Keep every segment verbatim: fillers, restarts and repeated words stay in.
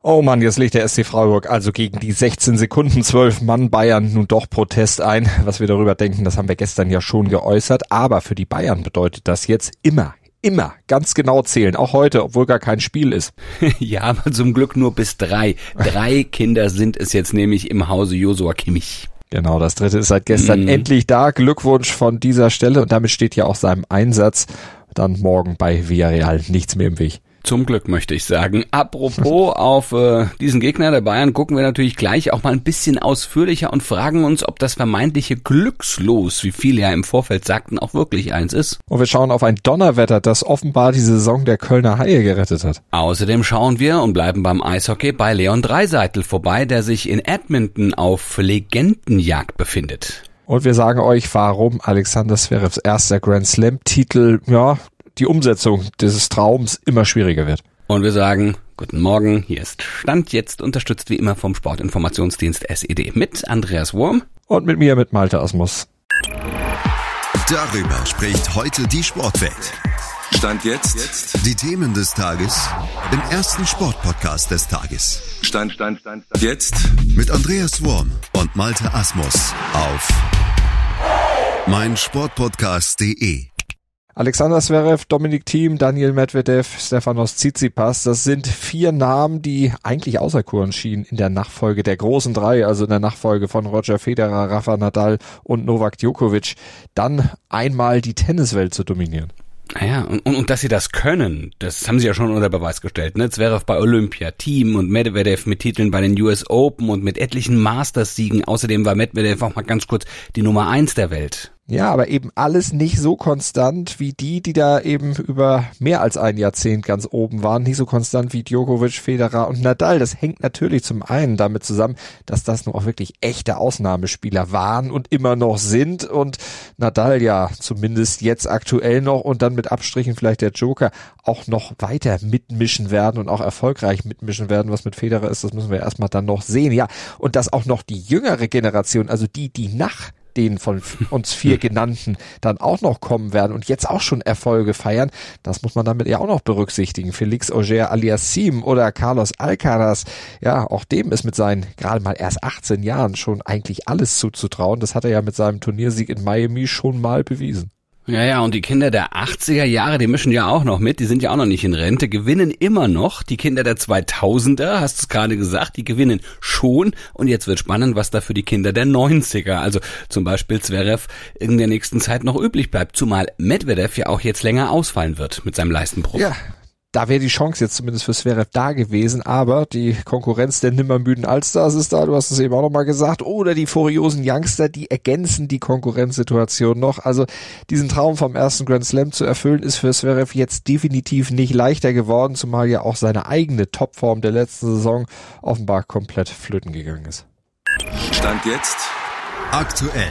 Oh Mann, jetzt legt der S C Freiburg also gegen die sechzehn Sekunden zwölf Mann Bayern nun doch Protest ein. Was wir darüber denken, das haben wir gestern ja schon geäußert. Aber für die Bayern bedeutet das jetzt immer, immer ganz genau zählen. Auch heute, obwohl gar kein Spiel ist. Ja, aber zum Glück nur bis drei. Drei Kinder sind es jetzt nämlich im Hause Joshua Kimmich. Genau, das dritte ist seit gestern mm. endlich da. Glückwunsch von dieser Stelle. Und damit steht ja auch seinem Einsatz dann morgen bei Villarreal nichts mehr im Weg. Zum Glück, möchte ich sagen. Apropos auf äh, diesen Gegner der Bayern gucken wir natürlich gleich auch mal ein bisschen ausführlicher und fragen uns, ob das vermeintliche Glückslos, wie viele ja im Vorfeld sagten, auch wirklich eins ist. Und wir schauen auf ein Donnerwetter, das offenbar die Saison der Kölner Haie gerettet hat. Außerdem schauen wir und bleiben beim Eishockey bei Leon Draisaitl vorbei, der sich in Edmonton auf Legendenjagd befindet. Und wir sagen euch, warum Alexander Zverevs erster Grand Slam-Titel, ja, die Umsetzung dieses Traums immer schwieriger wird. Und wir sagen, guten Morgen, hier ist Stand jetzt, unterstützt wie immer vom Sportinformationsdienst S E D mit Andreas Wurm. Und mit mir, mit Malte Asmus. Darüber spricht heute die Sportwelt. Stand jetzt, jetzt die Themen des Tages im ersten Sportpodcast des Tages. Stand, Stand, Stand, Stand. Jetzt mit Andreas Wurm und Malte Asmus auf meinsportpodcast punkt de. Alexander Zverev, Dominik Thiem, Daniil Medvedev, Stefanos Tsitsipas, das sind vier Namen, die eigentlich auserkoren schienen in der Nachfolge der großen drei, also in der Nachfolge von Roger Federer, Rafa Nadal und Novak Djokovic, dann einmal die Tenniswelt zu dominieren. Naja, und, und, und dass sie das können, das haben sie ja schon unter Beweis gestellt, ne? Zverev bei Olympia, Thiem und Medvedev mit Titeln bei den U S Open und mit etlichen Masters-Siegen. Außerdem war Medvedev auch mal ganz kurz die Nummer eins der Welt. Ja, aber eben alles nicht so konstant wie die, die da eben über mehr als ein Jahrzehnt ganz oben waren. Nicht so konstant wie Djokovic, Federer und Nadal. Das hängt natürlich zum einen damit zusammen, dass das nun auch wirklich echte Ausnahmespieler waren und immer noch sind. Und Nadal ja zumindest jetzt aktuell noch und dann mit Abstrichen vielleicht der Joker auch noch weiter mitmischen werden und auch erfolgreich mitmischen werden. Was mit Federer ist, das müssen wir erstmal dann noch sehen. Ja, und dass auch noch die jüngere Generation, also die, die nach den von uns vier genannten dann auch noch kommen werden und jetzt auch schon Erfolge feiern, das muss man damit ja auch noch berücksichtigen. Felix Auger-Aliassime oder Carlos Alcaraz, ja, auch dem ist mit seinen gerade mal erst achtzehn Jahren schon eigentlich alles zuzutrauen. Das hat er ja mit seinem Turniersieg in Miami schon mal bewiesen. Ja, ja, und die Kinder der achtziger Jahre, die mischen ja auch noch mit, die sind ja auch noch nicht in Rente, gewinnen immer noch. Die Kinder der zweitausender, hast du es gerade gesagt, die gewinnen schon. Und jetzt wird spannend, was da für die Kinder der neunziger, also zum Beispiel Zverev, in der nächsten Zeit noch übrig bleibt. Zumal Medvedev ja auch jetzt länger ausfallen wird mit seinem Leistenbruch. Ja. Da wäre die Chance jetzt zumindest für Zverev da gewesen, aber die Konkurrenz der nimmermüden Allstars ist da, du hast es eben auch nochmal gesagt, oder die furiosen Youngster, die ergänzen die Konkurrenzsituation noch. Also diesen Traum vom ersten Grand Slam zu erfüllen, ist für Zverev jetzt definitiv nicht leichter geworden, zumal ja auch seine eigene Topform der letzten Saison offenbar komplett flöten gegangen ist. Stand jetzt aktuell.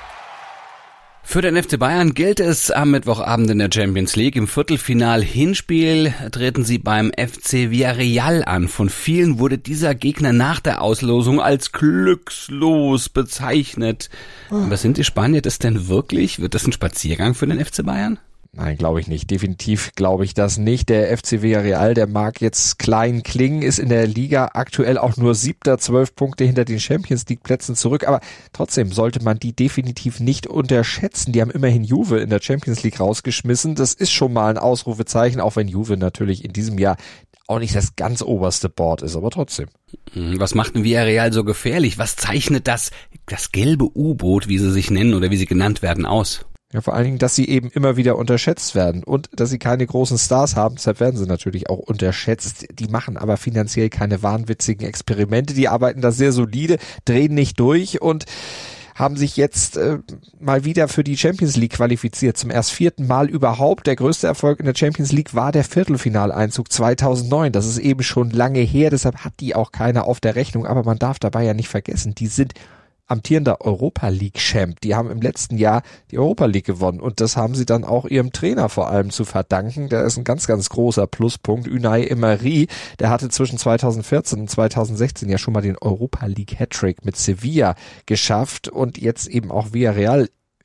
Für den F C Bayern gilt es am Mittwochabend in der Champions League. Im Viertelfinal-Hinspiel treten sie beim F C Villarreal an. Von vielen wurde dieser Gegner nach der Auslosung als glückslos bezeichnet. Oh. Was sind die Spanier das denn wirklich? Wird das ein Spaziergang für den F C Bayern? Nein, glaube ich nicht. Definitiv glaube ich das nicht. Der F C Villarreal, der mag jetzt klein klingen, ist in der Liga aktuell auch nur siebter, zwölf Punkte hinter den Champions League Plätzen zurück. Aber trotzdem sollte man die definitiv nicht unterschätzen. Die haben immerhin Juve in der Champions League rausgeschmissen. Das ist schon mal ein Ausrufezeichen, auch wenn Juve natürlich in diesem Jahr auch nicht das ganz oberste Board ist, aber trotzdem. Was macht denn Villarreal so gefährlich? Was zeichnet das, das gelbe U-Boot, wie sie sich nennen oder wie sie genannt werden, aus? Ja, vor allen Dingen, dass sie eben immer wieder unterschätzt werden und dass sie keine großen Stars haben, deshalb werden sie natürlich auch unterschätzt. Die machen aber finanziell keine wahnwitzigen Experimente, die arbeiten da sehr solide, drehen nicht durch und haben sich jetzt äh, mal wieder für die Champions League qualifiziert, zum erst vierten Mal überhaupt. Der größte Erfolg in der Champions League war der Viertelfinaleinzug zweitausendneun. Das ist eben schon lange her, deshalb hat die auch keiner auf der Rechnung, aber man darf dabei ja nicht vergessen, die sind amtierender Europa-League-Champ. Die haben im letzten Jahr die Europa League gewonnen und das haben sie dann auch ihrem Trainer vor allem zu verdanken. Der ist ein ganz, ganz großer Pluspunkt. Unai Emery, der hatte zwischen zweitausendvierzehn und zweitausendsechzehn ja schon mal den Europa League Hattrick mit Sevilla geschafft und jetzt eben auch Villarreal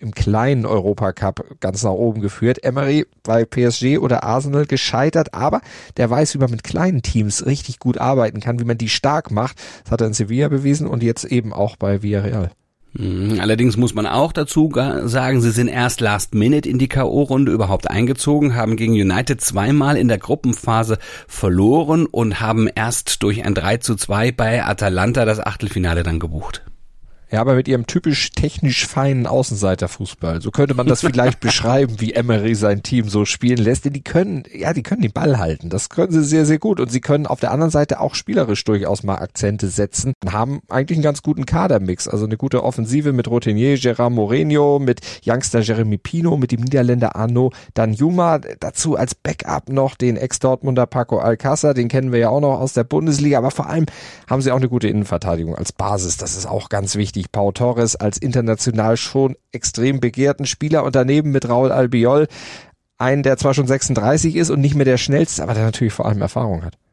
im kleinen Europacup ganz nach oben geführt. Emery bei P S G oder Arsenal gescheitert, aber der weiß, wie man mit kleinen Teams richtig gut arbeiten kann, wie man die stark macht. Das hat er in Sevilla bewiesen und jetzt eben auch bei Villarreal. Allerdings muss man auch dazu sagen, sie sind erst last minute in die K O-Runde überhaupt eingezogen, haben gegen United zweimal in der Gruppenphase verloren und haben erst durch ein drei zu zwei bei Atalanta das Achtelfinale dann gebucht. Ja, aber mit ihrem typisch technisch feinen Außenseiterfußball. So könnte man das vielleicht beschreiben, wie Emery sein Team so spielen lässt. Denn die können, ja, die können den Ball halten. Das können sie sehr, sehr gut. Und sie können auf der anderen Seite auch spielerisch durchaus mal Akzente setzen. Und haben eigentlich einen ganz guten Kadermix. Also eine gute Offensive mit Routinier, Gerard Moreno, mit Youngster Jeremy Pino, mit dem Niederländer Arnaud Danjuma. Dazu als Backup noch den Ex-Dortmunder Paco Alcácer. Den kennen wir ja auch noch aus der Bundesliga. Aber vor allem haben sie auch eine gute Innenverteidigung als Basis. Das ist auch ganz wichtig. Pau Torres als international schon extrem begehrten Spieler und daneben mit Raúl Albiol einen, der zwar schon sechsunddreißig ist und nicht mehr der schnellste, aber der natürlich vor allem Erfahrung hat.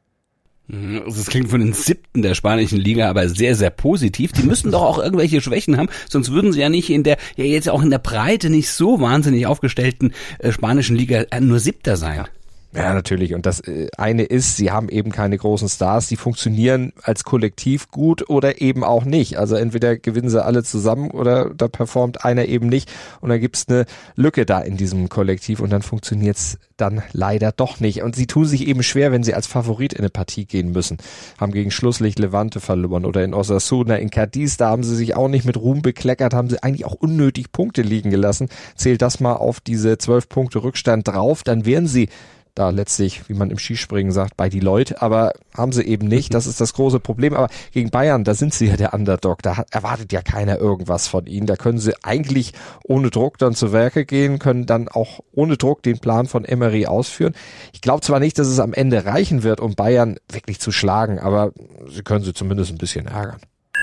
Das klingt von den siebten der spanischen Liga aber sehr, sehr positiv. Die müssen doch auch irgendwelche Schwächen haben, sonst würden sie ja nicht in der, ja jetzt auch in der Breite nicht so wahnsinnig aufgestellten äh, spanischen Liga äh, nur Siebter sein. Ja. Ja, natürlich. Und das äh, eine ist, sie haben eben keine großen Stars, die funktionieren als Kollektiv gut oder eben auch nicht. Also entweder gewinnen sie alle zusammen oder da performt einer eben nicht und dann gibt's eine Lücke da in diesem Kollektiv und dann funktioniert's dann leider doch nicht. Und sie tun sich eben schwer, wenn sie als Favorit in eine Partie gehen müssen. Haben gegen Schlusslicht Levante verloren oder in Osasuna, in Cadiz, da haben sie sich auch nicht mit Ruhm bekleckert, haben sie eigentlich auch unnötig Punkte liegen gelassen. Zählt das mal auf diese zwölf Punkte Rückstand drauf, dann wären sie da letztlich, wie man im Skispringen sagt, bei die Leute, aber haben sie eben nicht. Das ist das große Problem. Aber gegen Bayern, da sind sie ja der Underdog. Da hat, erwartet ja keiner irgendwas von ihnen. Da können sie eigentlich ohne Druck dann zu Werke gehen, können dann auch ohne Druck den Plan von Emery ausführen. Ich glaube zwar nicht, dass es am Ende reichen wird, um Bayern wirklich zu schlagen, aber sie können sie zumindest ein bisschen ärgern.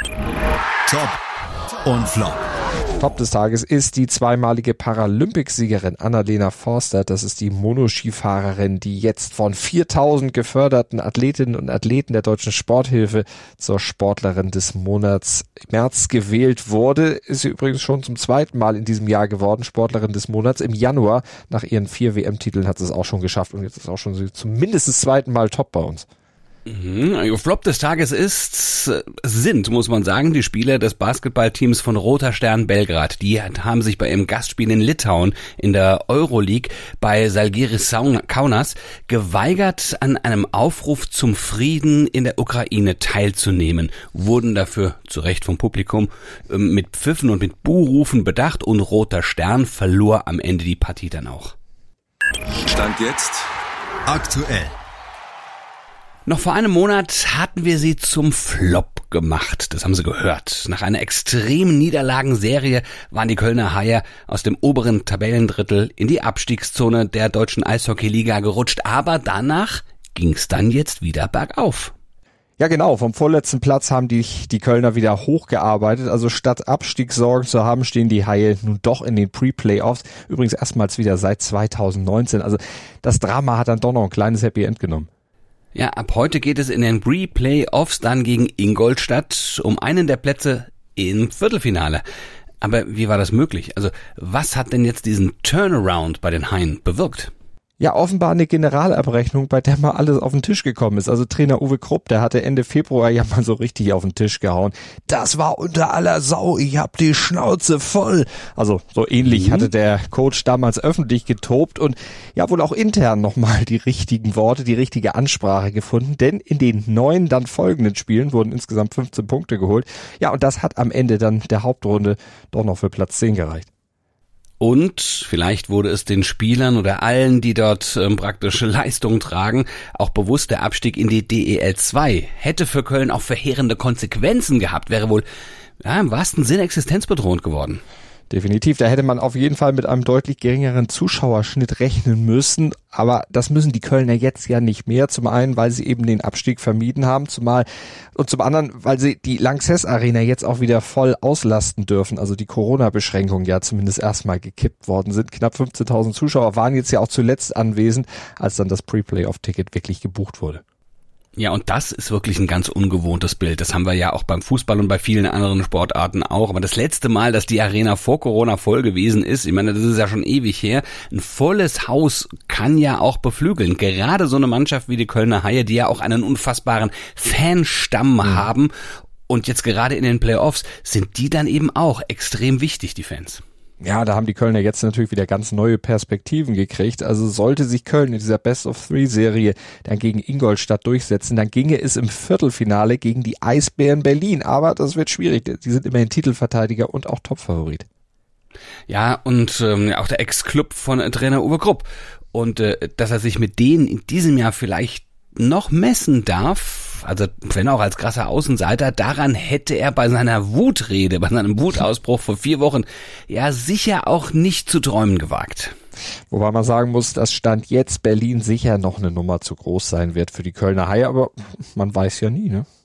Top und Flop. Top des Tages ist die zweimalige Paralympicsiegerin Annalena Forster. Das ist die Monoskifahrerin, die jetzt von viertausend geförderten Athletinnen und Athleten der Deutschen Sporthilfe zur Sportlerin des Monats März gewählt wurde. Ist sie übrigens schon zum zweiten Mal in diesem Jahr geworden, Sportlerin des Monats. Im Januar, nach ihren vier W M-Titeln, hat sie es auch schon geschafft und jetzt ist auch schon zumindest das zweite Mal top bei uns. Mhm. Flop des Tages ist, sind, muss man sagen, die Spieler des Basketballteams von Roter Stern Belgrad. Die haben sich bei ihrem Gastspiel in Litauen in der Euroleague bei Žalgiris Kaunas geweigert, an einem Aufruf zum Frieden in der Ukraine teilzunehmen. Wurden dafür zu Recht vom Publikum mit Pfiffen und mit Buhrufen bedacht und Roter Stern verlor am Ende die Partie dann auch. Stand jetzt aktuell. Noch vor einem Monat hatten wir sie zum Flop gemacht. Das haben Sie gehört. Nach einer extremen Niederlagenserie waren die Kölner Haie aus dem oberen Tabellendrittel in die Abstiegszone der deutschen Eishockeyliga gerutscht. Aber danach ging's dann jetzt wieder bergauf. Ja genau, vom vorletzten Platz haben die, die Kölner wieder hochgearbeitet. Also statt Abstiegssorgen zu haben, stehen die Haie nun doch in den Pre-Playoffs. Übrigens erstmals wieder seit zweitausendneunzehn. Also das Drama hat dann doch noch ein kleines Happy End genommen. Ja, ab heute geht es in den Pre-Playoffs dann gegen Ingolstadt um einen der Plätze im Viertelfinale. Aber wie war das möglich? Also was hat denn jetzt diesen Turnaround bei den Haien bewirkt? Ja, offenbar eine Generalabrechnung, bei der mal alles auf den Tisch gekommen ist. Also Trainer Uwe Krupp, der hatte Ende Februar ja mal so richtig auf den Tisch gehauen. Das war unter aller Sau, ich hab die Schnauze voll. Also so ähnlich mhm. hatte der Coach damals öffentlich getobt und ja wohl auch intern nochmal die richtigen Worte, die richtige Ansprache gefunden. Denn in den neun dann folgenden Spielen wurden insgesamt fünfzehn Punkte geholt. Ja, und das hat am Ende dann der Hauptrunde doch noch für Platz zehn gereicht. Und vielleicht wurde es den Spielern oder allen, die dort ähm, praktische Leistung tragen, auch bewusst, der Abstieg in die D E L zwei hätte für Köln auch verheerende Konsequenzen gehabt, wäre wohl ja, im wahrsten Sinne existenzbedrohend geworden. Definitiv, da hätte man auf jeden Fall mit einem deutlich geringeren Zuschauerschnitt rechnen müssen, aber das müssen die Kölner jetzt ja nicht mehr, zum einen, weil sie eben den Abstieg vermieden haben, zumal und zum anderen, weil sie die Lanxess Arena jetzt auch wieder voll auslasten dürfen, also die Corona-Beschränkungen ja zumindest erstmal gekippt worden sind. Knapp fünfzehntausend Zuschauer waren jetzt ja auch zuletzt anwesend, als dann das Pre-Playoff-Ticket wirklich gebucht wurde. Ja, und das ist wirklich ein ganz ungewohntes Bild. Das haben wir ja auch beim Fußball und bei vielen anderen Sportarten auch. Aber das letzte Mal, dass die Arena vor Corona voll gewesen ist, ich meine, das ist ja schon ewig her, ein volles Haus kann ja auch beflügeln. Gerade so eine Mannschaft wie die Kölner Haie, die ja auch einen unfassbaren Fanstamm mhm. haben. Und jetzt gerade in den Playoffs sind die dann eben auch extrem wichtig, die Fans. Ja, da haben die Kölner jetzt natürlich wieder ganz neue Perspektiven gekriegt. Also sollte sich Köln in dieser Best-of-Three-Serie dann gegen Ingolstadt durchsetzen, dann ginge es im Viertelfinale gegen die Eisbären Berlin. Aber das wird schwierig. Die sind immerhin Titelverteidiger und auch Topfavorit. Ja, und ähm, auch der Ex-Club von äh, Trainer Uwe Krupp. Und äh, dass er sich mit denen in diesem Jahr vielleicht noch messen darf, also wenn auch als krasser Außenseiter, daran hätte er bei seiner Wutrede, bei seinem Wutausbruch vor vier Wochen ja sicher auch nicht zu träumen gewagt. Wobei man sagen muss, dass Stand jetzt Berlin sicher noch eine Nummer zu groß sein wird für die Kölner Haie, aber man weiß ja nie, ne?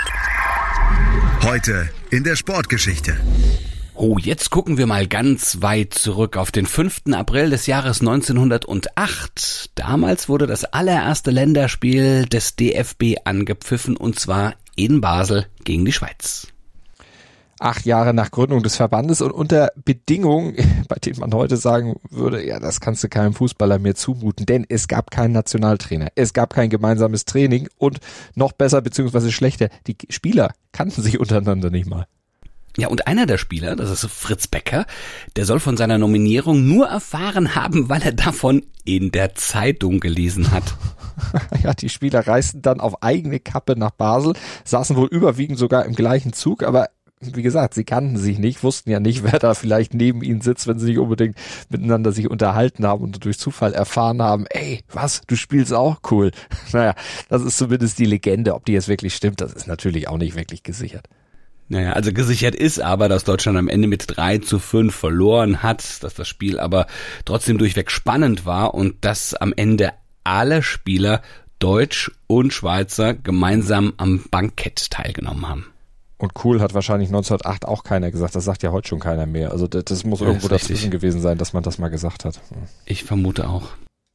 Heute in der Sportgeschichte. Oh, jetzt gucken wir mal ganz weit zurück auf den fünften April des Jahres neunzehnhundertacht. Damals wurde das allererste Länderspiel des D F B angepfiffen, und zwar in Basel gegen die Schweiz. Acht Jahre nach Gründung des Verbandes und unter Bedingungen, bei denen man heute sagen würde, ja, das kannst du keinem Fußballer mehr zumuten, denn es gab keinen Nationaltrainer, es gab kein gemeinsames Training und noch besser bzw. schlechter, die Spieler kannten sich untereinander nicht mal. Ja, und einer der Spieler, das ist Fritz Becker, der soll von seiner Nominierung nur erfahren haben, weil er davon in der Zeitung gelesen hat. Ja, die Spieler reisten dann auf eigene Kappe nach Basel, saßen wohl überwiegend sogar im gleichen Zug, aber wie gesagt, sie kannten sich nicht, wussten ja nicht, wer da vielleicht neben ihnen sitzt, wenn sie nicht unbedingt miteinander sich unterhalten haben und durch Zufall erfahren haben, ey, was, du spielst auch? Cool. Naja, das ist zumindest die Legende. Ob die jetzt wirklich stimmt, das ist natürlich auch nicht wirklich gesichert. Naja, also gesichert ist aber, dass Deutschland am Ende mit drei zu fünf verloren hat, dass das Spiel aber trotzdem durchweg spannend war und dass am Ende alle Spieler, Deutsch und Schweizer, gemeinsam am Bankett teilgenommen haben. Und cool hat wahrscheinlich neunzehnhundertacht auch keiner gesagt, das sagt ja heute schon keiner mehr. Also das, das muss irgendwo ja, dazwischen gewesen sein, dass man das mal gesagt hat. Ich vermute auch.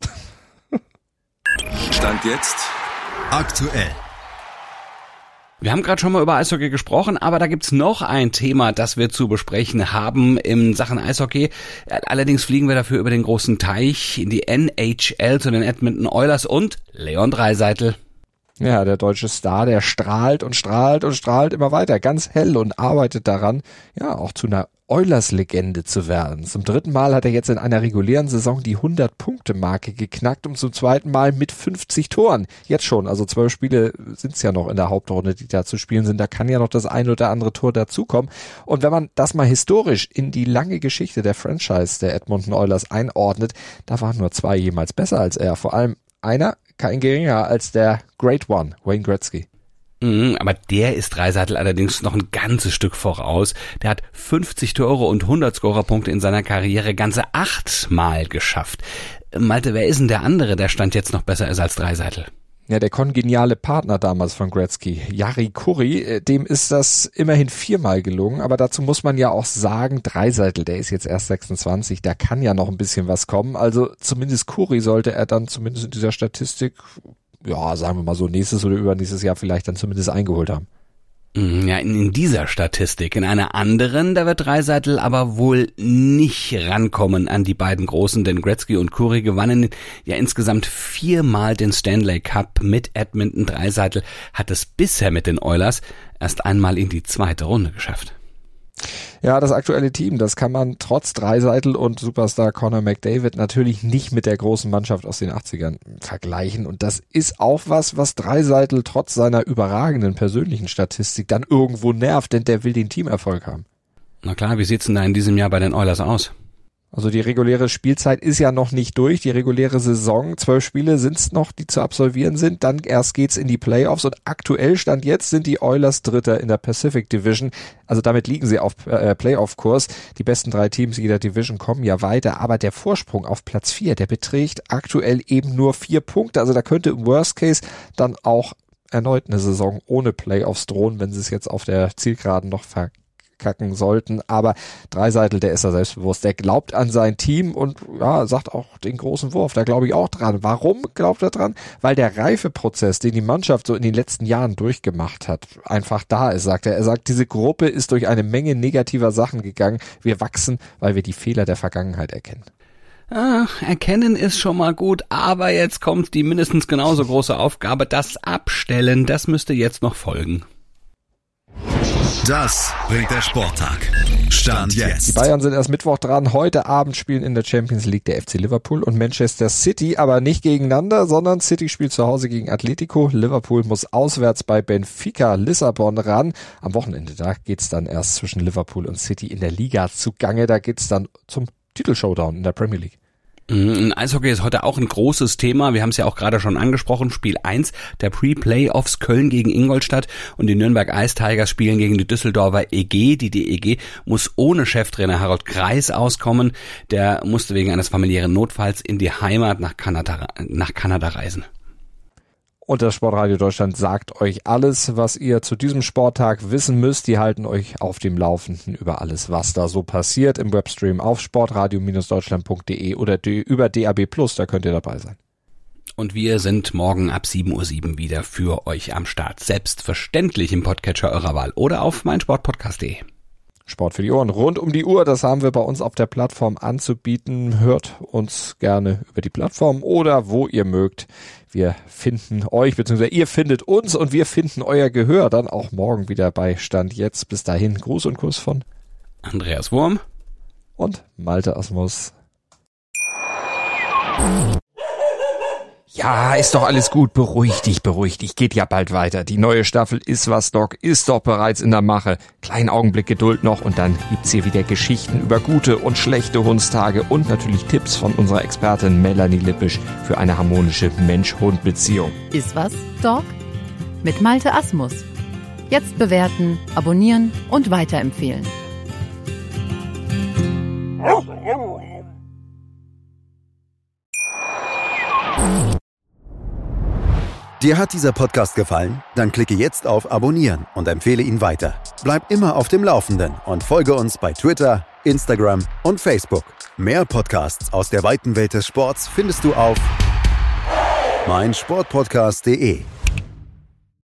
Stand jetzt aktuell. Wir haben gerade schon mal über Eishockey gesprochen, aber da gibt's noch ein Thema, das wir zu besprechen haben in Sachen Eishockey. Allerdings fliegen wir dafür über den großen Teich in die N H L zu den Edmonton Oilers und Leon Draisaitl. Ja, der deutsche Star, der strahlt und strahlt und strahlt immer weiter, ganz hell und arbeitet daran, ja, auch zu einer Oilers-Legende zu werden. Zum dritten Mal hat er jetzt in einer regulären Saison die hundert-Punkte-Marke geknackt und zum zweiten Mal mit fünfzig Toren. Jetzt schon, also zwölf Spiele sind's ja noch in der Hauptrunde, die da zu spielen sind. Da kann ja noch das ein oder andere Tor dazukommen. Und wenn man das mal historisch in die lange Geschichte der Franchise der Edmonton Oilers einordnet, da waren nur zwei jemals besser als er. Vor allem einer, kein geringer als der Great One, Wayne Gretzky. Mhm, aber der ist Draisaitl allerdings noch ein ganzes Stück voraus. Der hat fünfzig Tore und hundert Scorerpunkte in seiner Karriere ganze achtmal geschafft. Malte, wer ist denn der andere, der Stand jetzt noch besser ist als Draisaitl? Ja, der kongeniale Partner damals von Gretzky, Jari Kurri, dem ist das immerhin viermal gelungen, aber dazu muss man ja auch sagen, Draisaitl, der ist jetzt erst sechsundzwanzig, da kann ja noch ein bisschen was kommen, also zumindest Kurri sollte er dann zumindest in dieser Statistik, ja, sagen wir mal so, nächstes oder übernächstes Jahr vielleicht dann zumindest eingeholt haben. Ja, in, in dieser Statistik. In einer anderen, da wird Draisaitl aber wohl nicht rankommen an die beiden Großen, denn Gretzky und Kurri gewannen ja insgesamt viermal den Stanley Cup mit Edmonton. Draisaitl hat es bisher mit den Oilers erst einmal in die zweite Runde geschafft. Ja, das aktuelle Team, das kann man trotz Draisaitl und Superstar Connor McDavid natürlich nicht mit der großen Mannschaft aus den achtzigern vergleichen. Und das ist auch was, was Draisaitl trotz seiner überragenden persönlichen Statistik dann irgendwo nervt, denn der will den Teamerfolg haben. Na klar, wie sieht's denn da in diesem Jahr bei den Oilers aus? Also die reguläre Spielzeit ist ja noch nicht durch, die reguläre Saison, zwölf Spiele sind's noch, die zu absolvieren sind, dann erst geht's in die Playoffs und aktuell Stand jetzt sind die Oilers Dritter in der Pacific Division, also damit liegen sie auf äh, Playoff-Kurs, die besten drei Teams jeder Division kommen ja weiter, aber der Vorsprung auf Platz vier, der beträgt aktuell eben nur vier Punkte, also da könnte im Worst Case dann auch erneut eine Saison ohne Playoffs drohen, wenn sie es jetzt auf der Zielgeraden noch ver verkacken sollten. Aber Dreiseitel, der ist ja selbstbewusst, der glaubt an sein Team und ja, sagt auch den großen Wurf, da glaube ich auch dran. Warum glaubt er dran? Weil der Reifeprozess, den die Mannschaft so in den letzten Jahren durchgemacht hat, einfach da ist, sagt er. Er sagt, diese Gruppe ist durch eine Menge negativer Sachen gegangen. Wir wachsen, weil wir die Fehler der Vergangenheit erkennen. Ah, erkennen ist schon mal gut, aber jetzt kommt die mindestens genauso große Aufgabe, das Abstellen, das müsste jetzt noch folgen. Das bringt der Sporttag. Stand jetzt. Die Bayern sind erst Mittwoch dran. Heute Abend spielen in der Champions League der F C Liverpool und Manchester City, aber nicht gegeneinander, sondern City spielt zu Hause gegen Atletico. Liverpool muss auswärts bei Benfica Lissabon ran. Am Wochenende, da geht's dann erst zwischen Liverpool und City in der Liga zugange. Da geht's dann zum Titelshowdown in der Premier League. Eishockey ist heute auch ein großes Thema. Wir haben es ja auch gerade schon angesprochen. Spiel eins der Pre-Playoffs, Köln gegen Ingolstadt und die Nürnberg Ice Tigers spielen gegen die Düsseldorfer E G. Die D E G muss ohne Cheftrainer Harold Kreis auskommen. Der musste wegen eines familiären Notfalls in die Heimat nach Kanada, nach Kanada reisen. Und das Sportradio Deutschland sagt euch alles, was ihr zu diesem Sporttag wissen müsst. Die halten euch auf dem Laufenden über alles, was da so passiert im Webstream auf sportradio Deutschland punkt de oder über D A B Plus, da könnt ihr dabei sein. Und wir sind morgen ab sieben Uhr sieben wieder für euch am Start. Selbstverständlich im Podcatcher eurer Wahl oder auf meinsportpodcast punkt de. Sport für die Ohren rund um die Uhr, das haben wir bei uns auf der Plattform anzubieten. Hört uns gerne über die Plattform oder wo ihr mögt. Wir finden euch, beziehungsweise ihr findet uns und wir finden euer Gehör dann auch morgen wieder bei Stand jetzt. Bis dahin, Gruß und Kuss von Andreas Wurm und Malte Asmus. Ja, ist doch alles gut. Beruhig dich, beruhig dich. Geht ja bald weiter. Die neue Staffel Ist was Doc ist doch bereits in der Mache. Kleinen Augenblick Geduld noch und dann gibt's hier wieder Geschichten über gute und schlechte Hundstage und natürlich Tipps von unserer Expertin Melanie Lippisch für eine harmonische Mensch-Hund-Beziehung. Ist was, Doc? Mit Malte Asmus. Jetzt bewerten, abonnieren und weiterempfehlen. Dir hat dieser Podcast gefallen? Dann klicke jetzt auf Abonnieren und empfehle ihn weiter. Bleib immer auf dem Laufenden und folge uns bei Twitter, Instagram und Facebook. Mehr Podcasts aus der weiten Welt des Sports findest du auf meinsportpodcast punkt de.